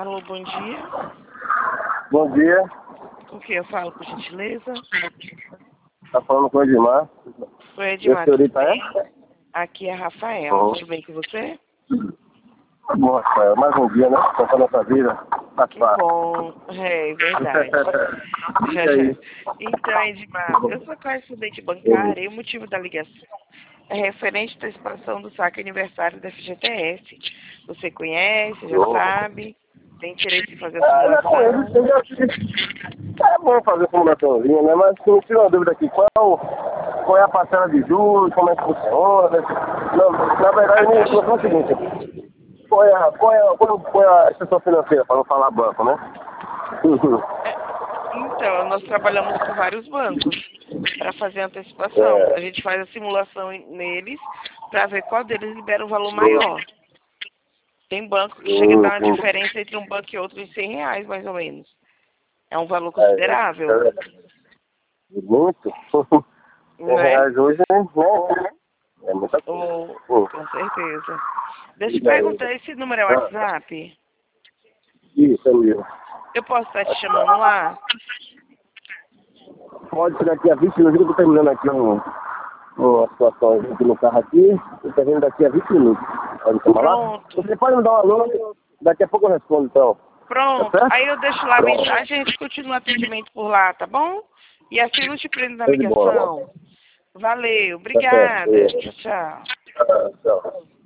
Alô, bom dia. Bom dia. Com quem eu falo, por gentileza? Tá falando com o Edmar. Oi, E a Edmar, tudo senhorita é? bem? Aqui é a Rafaela, tudo bem com você? Tá bom, Rafael. Mais um dia, né? Tocando nossa vida. Faz Que parte. bom, é verdade. E aí? Então, Edmar, eu sou correspondente bancária e o motivo da ligação é referente à expansão do saque aniversário da FGTS. Você conhece, já sabe, tem interesse em fazer a Já simulação? conheço, eu já fiz. É bom fazer simulaçãozinha, né? Mas me tira uma dúvida aqui. Qual é a parcela de juros? Como é que funciona? Não, na verdade, me falou o seguinte. Qual é a instituição financeira, para não falar banco, né? Então, nós trabalhamos com vários bancos para fazer a antecipação. A gente faz a simulação neles para ver qual deles libera um valor maior. Tem banco que chega a dar uma diferença entre um banco e outro de R$ 100, mais ou menos. É um valor considerável. Muito? Não é? R$100 hoje, né? É muita coisa. Com certeza. Deixa eu perguntar, esse número é o WhatsApp? Isso, é mesmo. Eu posso estar te chamando lá? Pode ser daqui a 20 minutos, eu estou terminando aqui uma situação aqui no carro aqui, eu tô vendo daqui a 20 minutos. Pode chamar lá? Pronto. Você pode me dar uma alô, daqui a pouco eu respondo, então. Pronto. Tá certo? Aí eu deixo lá a mensagem e a gente continua o atendimento por lá, tá bom? E assim não te prendo na Show de bola. ligação. Valeu. Tá certo. Obrigada. Tchau, tchau. Tchau.